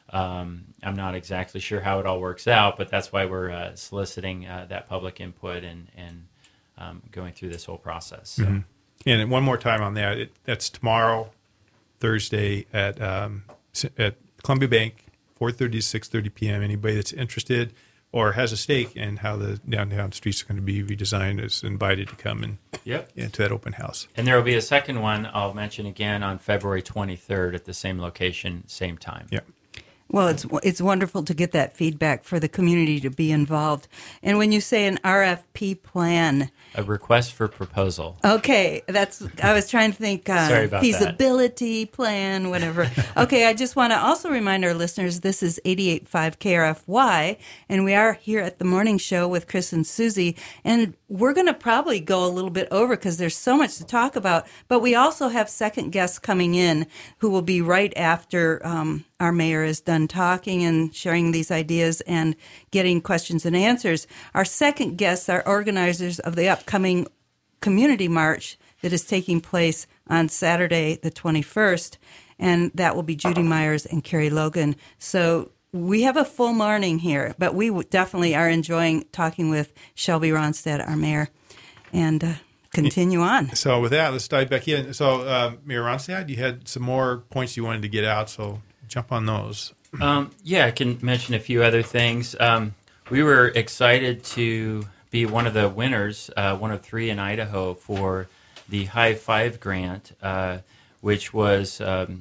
Um, I'm not exactly sure how it all works out, but that's why we're uh, soliciting uh, that public input and, and um, going through this whole process. So. Mm-hmm. And one more time on that, it, that's tomorrow, Thursday at um, at Columbia Bank, four thirty to six thirty p.m. Anybody that's interested or has a stake in how the downtown streets are going to be redesigned is invited to come and Yep. into that open house. And there will be a second one I'll mention again on February twenty-third at the same location, same time. Yeah. Well, it's it's wonderful to get that feedback for the community to be involved. And when you say an R F P plan, A request for proposal. okay, that's I was trying to think uh, Sorry about that. feasibility plan, whatever. Okay, I just want to also remind our listeners this is eighty-eight point five K R F Y, and we are here at the morning show with Chris and Susie, and we're going to probably go a little bit over because there's so much to talk about. But we also have second guests coming in who will be right after um, our mayor is done talking and sharing these ideas and getting questions and answers. Our second guests are organizers of the upcoming community march that is taking place on Saturday, the twenty-first, and that will be Judy Myers and Carrie Logan. So we have a full morning here, but we definitely are enjoying talking with Shelby Ronstadt, our mayor, and uh, continue on. So with that, let's dive back in. So uh, Mayor Ronstadt, you had some more points you wanted to get out, so jump on those. Um, yeah, I can mention a few other things. Um, we were excited to be one of the winners, uh, one of three in Idaho, for the High Five grant, uh, which was um,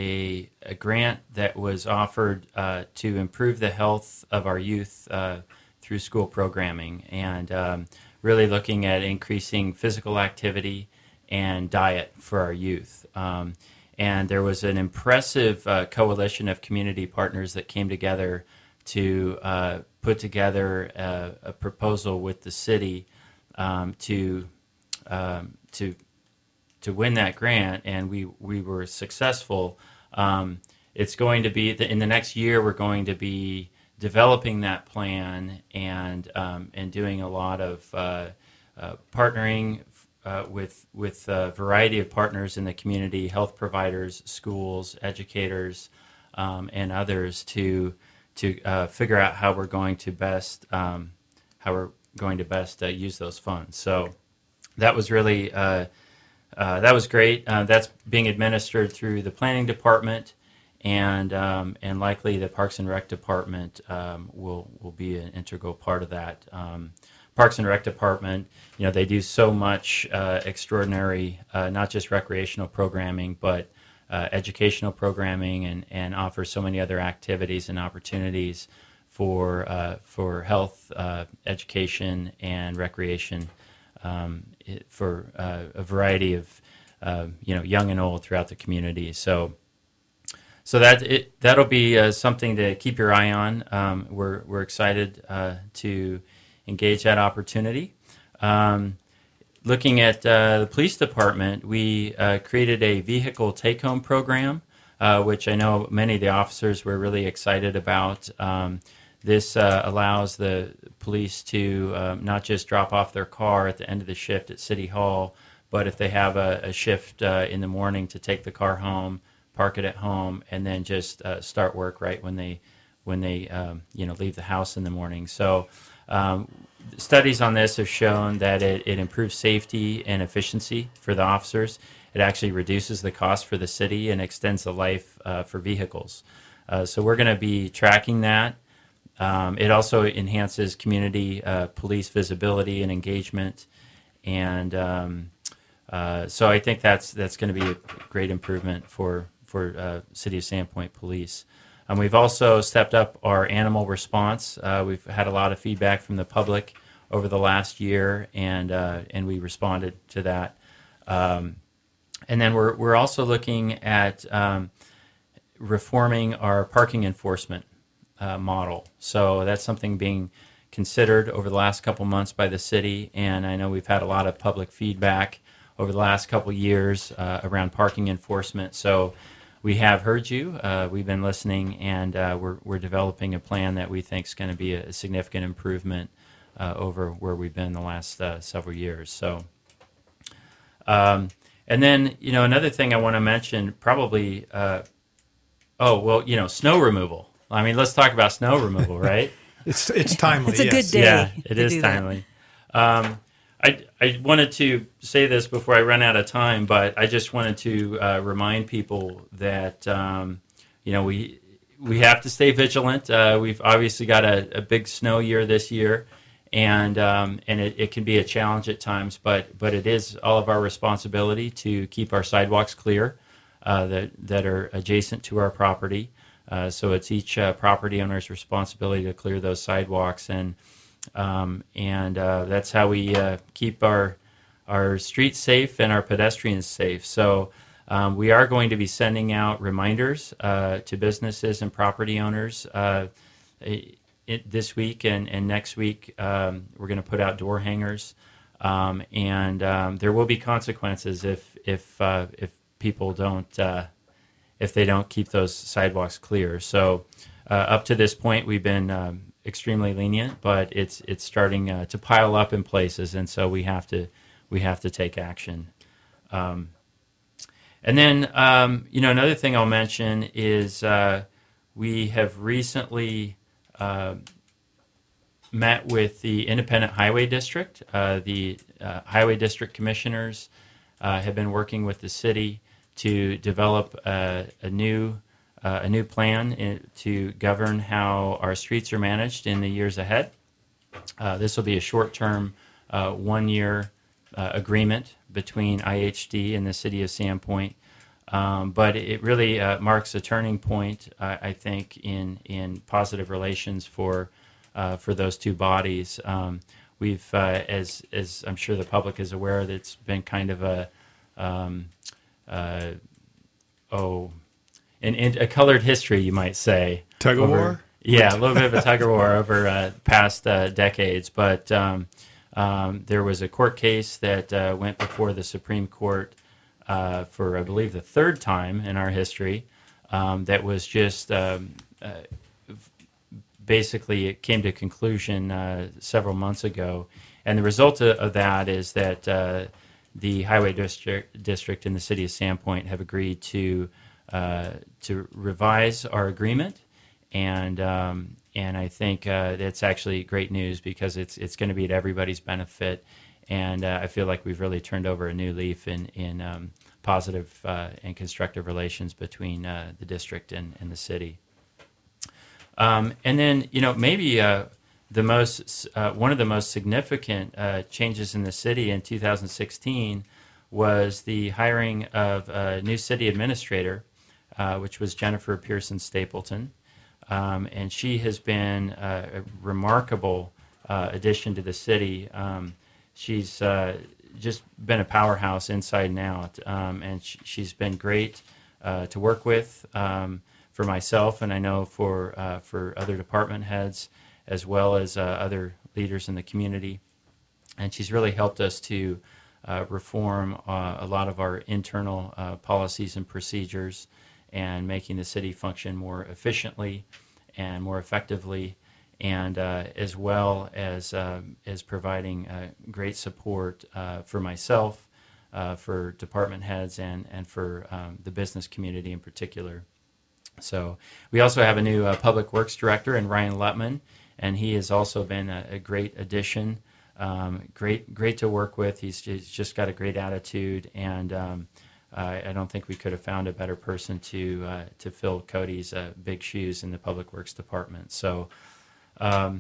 a, a grant that was offered uh, to improve the health of our youth uh, through school programming, and um, really looking at increasing physical activity and diet for our youth. Um, and there was an impressive uh, coalition of community partners that came together to uh, put together a, a proposal with the city um, to um, to to win that grant, and we we were successful. Um, it's going to be in the next year. We're going to be developing that plan and um, and doing a lot of uh, uh, partnering uh, with with a variety of partners in the community, health providers, schools, educators, um, and others to. to uh, figure out how we're going to best um, how we're going to best uh, use those funds. So that was really uh, uh, that was great. Uh, that's being administered through the planning department, and um, and likely the Parks and Rec department um, will will be an integral part of that. Um, Parks and Rec department, you know, they do so much uh, extraordinary, uh, not just recreational programming, but Uh, educational programming, and, and offer so many other activities and opportunities for uh, for health, uh, education, and recreation um, it, for uh, a variety of uh, you know, young and old throughout the community. So, so that it that'll be uh, something to keep your eye on. Um, we're we're excited uh, to engage that opportunity. Um, looking at uh, the police department, we uh, created a vehicle take-home program, uh, which I know many of the officers were really excited about. Um, this uh, allows the police to um, not just drop off their car at the end of the shift at City Hall, but if they have a, a shift uh, in the morning, to take the car home, park it at home, and then just uh, start work right when they when they um, you know leave the house in the morning. So um, studies on this have shown that it, it improves safety and efficiency for the officers. It actually reduces the cost for the city and extends the life uh, for vehicles. Uh, so we're going to be tracking that. Um, it also enhances community uh, police visibility and engagement, and um, uh, so I think that's that's going to be a great improvement for for uh, City of Sandpoint Police. Um, we've also stepped up our animal response. Uh, we've had a lot of feedback from the public over the last year, and uh, and we responded to that. Um, and then we're we're also looking at um, reforming our parking enforcement Uh, model. So that's something being considered over the last couple months by the city, and I know we've had a lot of public feedback over the last couple years uh, around parking enforcement. So we have heard you. Uh, we've been listening, and uh, we're we're developing a plan that we think is going to be a significant improvement uh, over where we've been the last uh, several years. So, um, and then you know another thing I want to mention, probably. Uh, oh well, you know, snow removal. I mean, let's talk about snow removal, right? It's it's timely. It's a yes. good day. Yeah, it to is do that. timely. Um, I I wanted to say this before I run out of time, but I just wanted to uh, remind people that um, you know we we have to stay vigilant. Uh, we've obviously got a, a big snow year this year, and um, and it, it can be a challenge at times, but but it is all of our responsibility to keep our sidewalks clear uh, that that are adjacent to our property. Uh, so it's each uh, property owner's responsibility to clear those sidewalks, and um, and uh, that's how we uh, keep our our streets safe and our pedestrians safe. So um, we are going to be sending out reminders uh, to businesses and property owners uh, it, this week and, and next week. Um, we're going to put out door hangers, um, and um, there will be consequences if if uh, if people don't. Uh, if they don't keep those sidewalks clear. So uh, up to this point, we've been um, extremely lenient, but it's it's starting uh, to pile up in places, and so we have to we have to take action. Um, and then, um, you know, another thing I'll mention is uh, we have recently uh, met with the Independent Highway District. Uh, the uh, Highway District Commissioners uh, have been working with the city to develop a, a new uh, a new plan in, to govern how our streets are managed in the years ahead. Uh, this will be a short-term, uh, one-year uh, agreement between I H D and the City of Sandpoint, um, but it really uh, marks a turning point, uh, I think, in in positive relations for uh, for those two bodies. Um, we've, uh, as as I'm sure the public is aware, that it's been kind of a um, Uh, oh, an, an, a colored history, you might say. Tug of over, war? Yeah, a little bit of a tug of war over uh, past uh, decades. But um, um, there was a court case that uh, went before the Supreme Court uh, for, I believe, the third time in our history. Um, that was just um, uh, basically, it came to conclusion uh, several months ago. And the result of, of that is that uh, the Highway District, District and the City of Sandpoint have agreed to uh, to revise our agreement, and um, and I think uh, that's actually great news because it's it's going to be at everybody's benefit, and uh, I feel like we've really turned over a new leaf in in um, positive uh, and constructive relations between uh, the district and, and the city. Um, and then you know maybe. Uh, The most uh, one of the most significant uh, changes in the city in two thousand sixteen was the hiring of a new city administrator, uh, which was Jennifer Pearson Stapleton, um, and she has been uh, a remarkable uh, addition to the city. Um, she's uh, just been a powerhouse inside and out, um, and sh- she's been great uh, to work with um, for myself, and I know for uh, for other department heads as well as uh, other leaders in the community. And she's really helped us to uh, reform uh, a lot of our internal uh, policies and procedures, and making the city function more efficiently and more effectively, and uh, as well as um, as providing uh, great support uh, for myself, uh, for department heads, and and for um, the business community in particular. So we also have a new uh, public works director in Ryan Lutman, and he has also been a, a great addition. Um, great, great to work with. He's, he's just got a great attitude, and um, uh, I don't think we could have found a better person to uh, to fill Cody's uh, big shoes in the public works department. So. Um,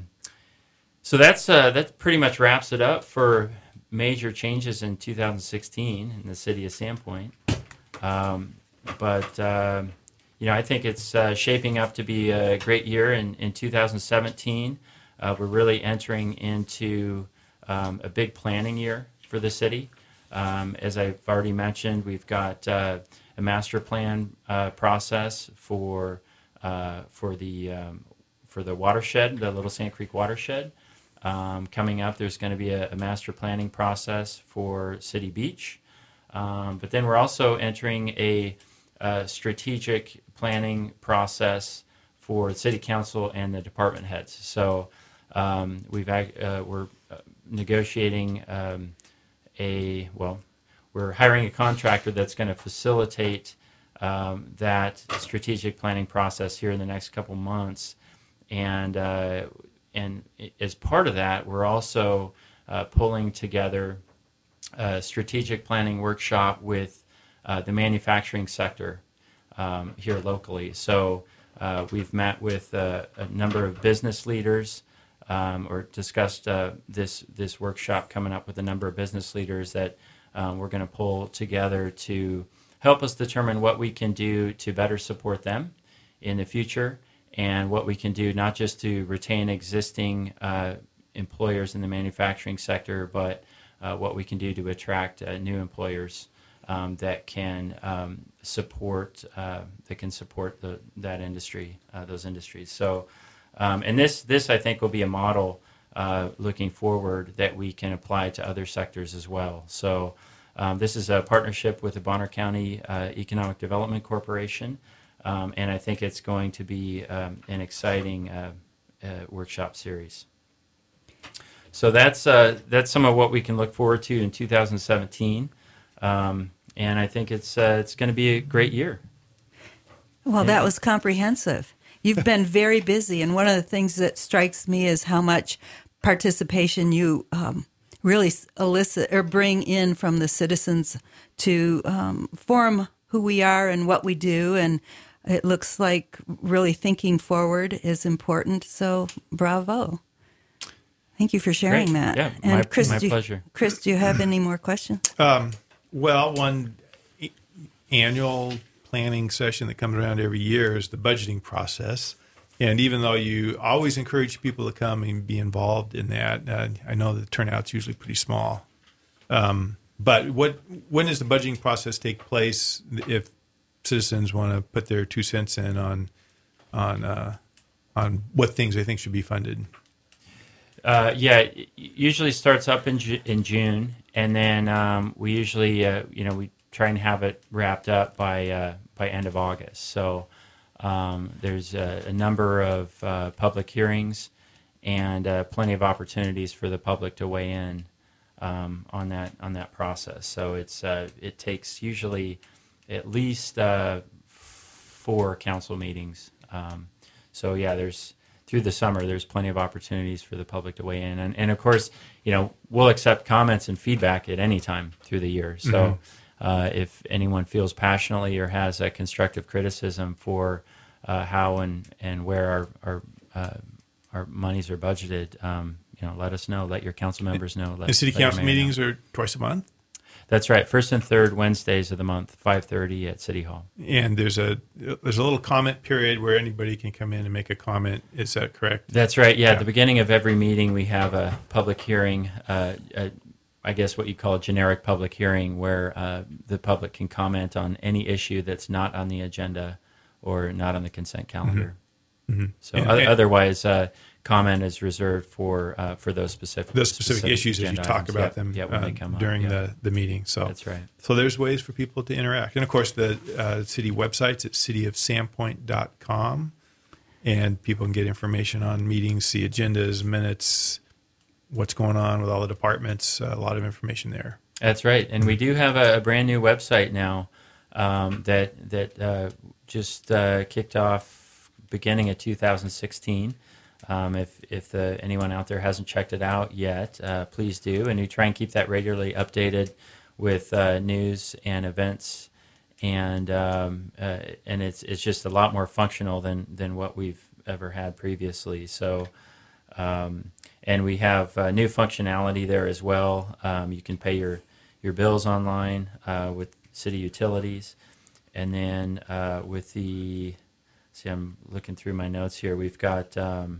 so that's uh, that pretty much wraps it up for major changes in two thousand sixteen in the city of Sandpoint. Um, but uh, you know, I think it's uh, shaping up to be a great year in, in two thousand seventeen. Uh, we're really entering into um, a big planning year for the city. Um, as I've already mentioned, we've got uh, a master plan uh, process for uh, for the um, for the watershed, the Little Sand Creek watershed. Um, coming up, there's going to be a, a master planning process for City Beach. Um, but then we're also entering a, a strategic planning process for City Council and the department heads. So um, we've uh, we're negotiating um, a, well, we're hiring a contractor that's going to facilitate um, that strategic planning process here in the next couple months. And uh, and as part of that, we're also uh, pulling together a strategic planning workshop with uh, the manufacturing sector um, here locally. So uh, we've met with uh, a number of business leaders, um, or discussed uh, this this workshop coming up with a number of business leaders that um, we're going to pull together to help us determine what we can do to better support them in the future, and what we can do not just to retain existing uh, employers in the manufacturing sector, but uh, what we can do to attract uh, new employers um, that can um, support uh, that can support the, that industry, uh, those industries. So, um, and this this I think will be a model uh, looking forward that we can apply to other sectors as well. So, um, this is a partnership with the Bonner County uh, Economic Development Corporation. Um, and I think it's going to be um, an exciting uh, uh, workshop series. So that's uh, that's some of what we can look forward to in two thousand seventeen, um, and I think it's uh, it's going to be a great year. Well, that was comprehensive. You've been very busy, and one of the things that strikes me is how much participation you um, really elicit or bring in from the citizens to um, form who we are and what we do, and it looks like really thinking forward is important. So, bravo! Thank you for sharing Great. that. Yeah, and my, Chris, my do you, pleasure. Chris, do you have any more questions? Um, well, one e- annual planning session that comes around every year is the budgeting process. And even though you always encourage people to come and be involved in that, uh, I know the turnout's usually pretty small. Um, but what when does the budgeting process take place if citizens want to put their two cents in on on uh, on what things they think should be funded? Uh, yeah, it usually starts up in Ju- in June, and then um, we usually uh, you know we try and have it wrapped up by uh, by end of August. So um, there's a, a number of uh, public hearings and uh, plenty of opportunities for the public to weigh in um, on that on that process. So it's uh, it takes usually at least uh, four council meetings. Um, so yeah, there's through the summer, there's plenty of opportunities for the public to weigh in. And, and of course, you know, we'll accept comments and feedback at any time through the year. So mm-hmm. uh, if anyone feels passionately or has a constructive criticism for uh, how and, and where our our, uh, our monies are budgeted, um, you know, let us know. Let your council members know. Let, and city let council meetings know. are twice a month? That's right. First and third Wednesdays of the month, five thirty at City Hall. And there's a there's a little comment period where anybody can come in and make a comment. Is that correct? That's right. Yeah, yeah. At the beginning of every meeting, we have a public hearing. Uh, uh, I guess, what you call a generic public hearing, where uh, the public can comment on any issue that's not on the agenda or not on the consent calendar. Mm-hmm. So And- o- and- otherwise, uh, comment is reserved for uh, for those specific those specific, issues as you agenda talk items. about Yep, them yep, when uh, they come up, during yep. the, the meeting. So That's right. So there's ways for people to interact. And of course, the uh, city website's at city of sandpoint dot com. And people can get information on meetings, see agendas, minutes, what's going on with all the departments, uh, a lot of information there. That's right, and we do have a, a brand new website now um, that that uh, just uh, kicked off beginning of two thousand sixteen. Um, if if the, anyone out there hasn't checked it out yet, uh, please do, and we try and keep that regularly updated with uh, news and events, and um, uh, and it's it's just a lot more functional than than what we've ever had previously. So. Um, and we have uh, new functionality there as well. Um, you can pay your, your bills online uh, with city utilities. And then uh, with the, see, I'm looking through my notes here. We've got, um,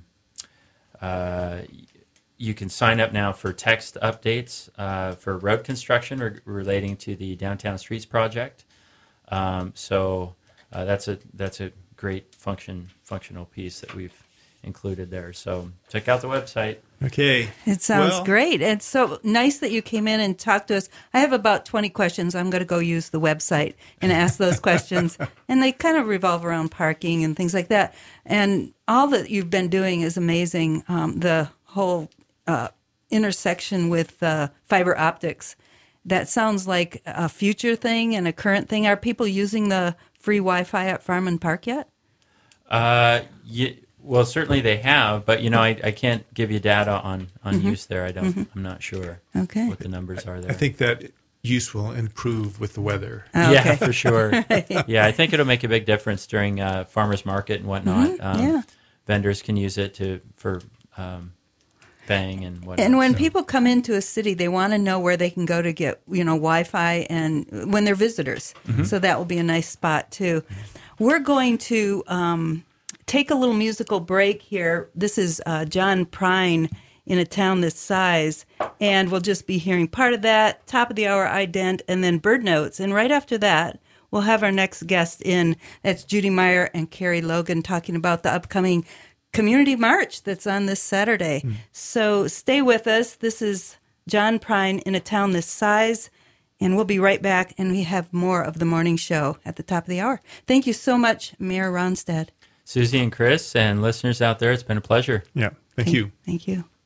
uh, you can sign up now for text updates uh, for road construction re- relating to the Downtown Streets project. Um, so uh, that's a that's a great function functional piece that we've included there. So check out the website. Okay. It sounds Well- great. It's so nice that you came in and talked to us. I have about twenty questions. I'm going to go use the website and ask those questions. And they kind of revolve around parking and things like that. And all that you've been doing is amazing. Um, the whole uh, intersection with uh, fiber optics. That sounds like a future thing and a current thing. Are people using the free Wi-Fi at Farm and Park yet? Uh, ye- well, certainly they have, but you know, I, I can't give you data on, on Mm-hmm. use there. I don't. Mm-hmm. I'm not sure Okay. what the numbers are there. I think that use will improve with the weather. Oh, Yeah, okay. for sure. Yeah, I think it'll make a big difference during uh, farmers market and whatnot. Mhm, Um, yeah. Vendors can use it to for um, bang and whatnot. And when so. people come into a city, they want to know where they can go to get, you know, Wi-Fi and when they're visitors. Mm-hmm. So that will be a nice spot too. We're going to um, take a little musical break here. This is uh, John Prine in a town this size, and we'll just be hearing part of that, top of the hour ident, and then bird notes. And right after that, we'll have our next guest in. That's Judy Meyer and Carrie Logan talking about the upcoming community march that's on this Saturday. Mm. So stay with us. This is John Prine in a town this size, and we'll be right back, and we have more of the morning show at the top of the hour. Thank you so much, Mayor Ronstadt. Susie and Chris and listeners out there, it's been a pleasure. Yeah, thank, Thank you. Thank you.